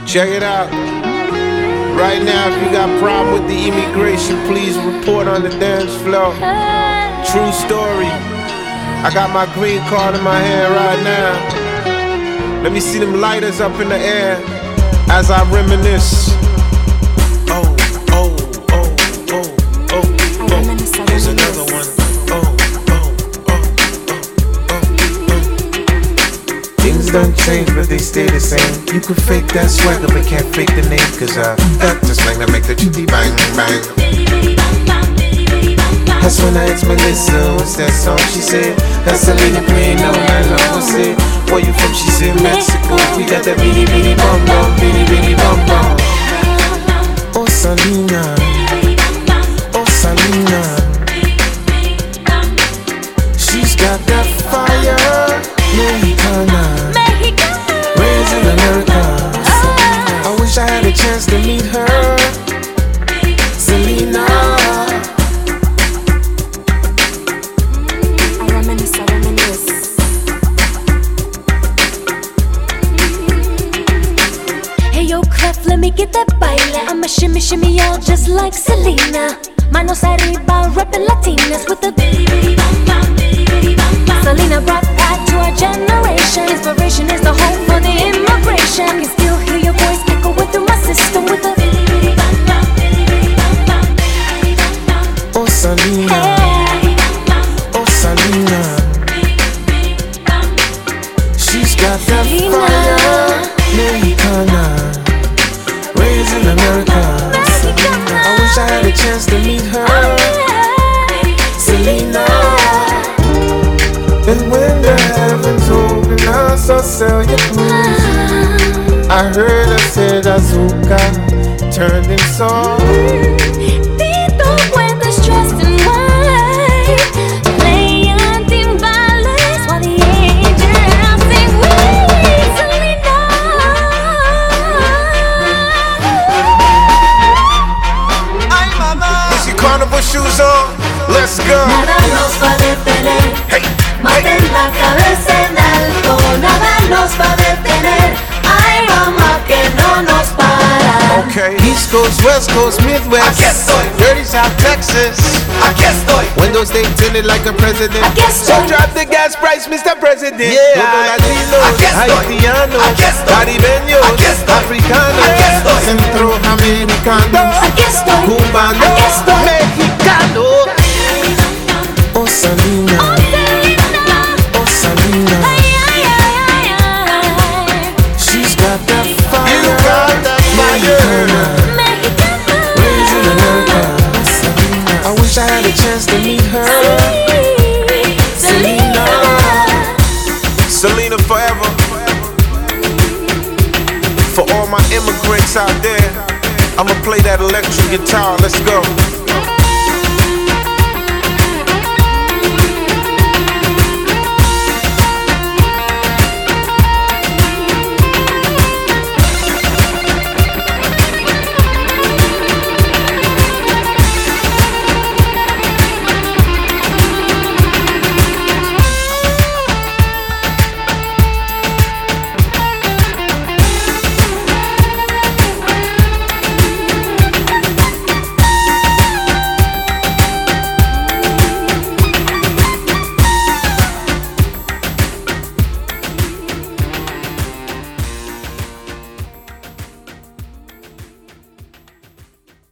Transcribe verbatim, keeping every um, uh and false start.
Check it out. Right now, if you got a problem with the immigration, please report on the dance floor. True story. I got my green card in my hand right now. Let me see them lighters up in the air as I reminisce. Oh, oh, oh, oh, oh, oh. Here's another one. Oh, oh, oh, oh, oh, oh. Things don't change, but they stay the same. You can fake that swagger, but can't fake the name. Cause I got the slang that make the chitty bang, bang. That's when I asked Melissa, what's that song? She said, that's Selena playing all night long. I said, where you from? She said, Mexico. We got that beanie, beanie, bum, bum, beanie, beanie, bum, bum. Oh, Selena. Oh, Selena. She's got that fire. Mexicana. Raised in America. I wish I had a chance to meet her. Selena. Let me get that baile. I'ma shimmy, shimmy y'all just like Selena. Manos arriba, reppin' Latinas with the Selena brought pride to our generation. Inspiration is the hope for the immigration. Can still hear your voice echoing through my system with the Oh, Selena. Oh, Selena. She's got that fire. Mexicana. Raised in America. I wish I had a chance to meet her. Selena. And when the heavens open, I saw sell your clothes. I heard her say azúcar turned in salt. Tito cuentas dressed in white, playing timbales while the angels sing. Wee, Selena. Carnival shoes on, let's go. Nada nos va a detener. Hey, Mantén hey. la cabeza en alto. Nada nos va a detener. Ay, mamá, que no nos para. Okay. East Coast, West Coast, Midwest. Aquí estoy. Dirty South Texas. Aquí estoy. Windows they tinted like a president. Aquí So estoy. drop the gas price, Mister President. Yeah. Todo latinos, Aquí estoy. haitianos, Aquí estoy. caribeños, Aquí estoy. africanos, Aquí estoy. centroamericanos, Aquí estoy. cubanos, Aquí estoy. mexicanos. Oh, Selena. Oh, Selena. Oh, Selena. Ay, ay, ay, ay, ay. She's got that fire. You got that fire. Mexicana. Raised in America. I wish I had a chance to meet her. Selena. Selena forever. For all my immigrants out there, I'ma play that electric guitar. Let's go.